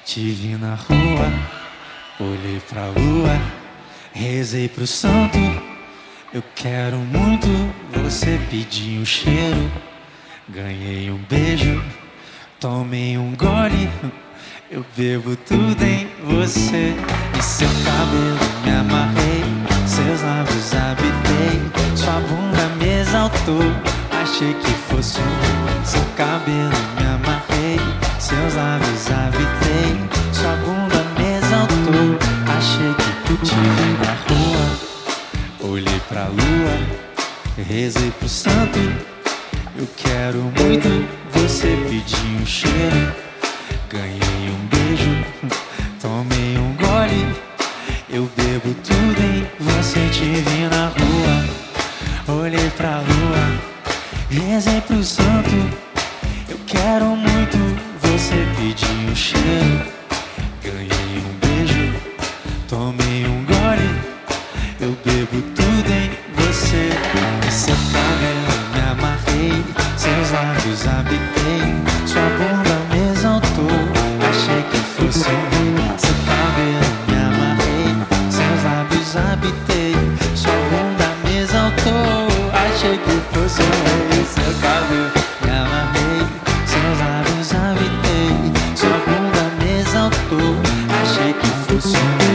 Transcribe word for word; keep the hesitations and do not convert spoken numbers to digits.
Te vi na rua, olhei pra lua, rezei pro santo. Eu quero muito, você pediu um cheiro. Ganhei um beijo, tomei um gole. Eu bebo tudo em você. E seu cabelo me amarrei, seus lábios habitei, sua bunda me exaltou. Achei que fosse um seu cabelo me amarrei, seus lábios habitei, sua bunda me exaltou. Achei que te vi na rua, olhei pra lua, rezei pro santo. Eu quero muito, você pediu um cheiro. Ganhei um beijo, tomei um gole. Eu bebo tudo em você. Te vi na rua, olhei pra lua, rezei pro santo. Eu quero muito, você pediu um cheiro. Ganhei um beijo, tomei um gole. Eu bebo tudo em você. E seu cabelo me amarrei, seus lábios habitei, sua bunda me exaltou. Achei que fosse um seu cabelo me amarrei, seus lábios habitei, sua bunda me exaltou. Achei que fosse um seu cabelo me amarrei, seus lábios habitei, sua bunda me exaltou. Achei que fosse um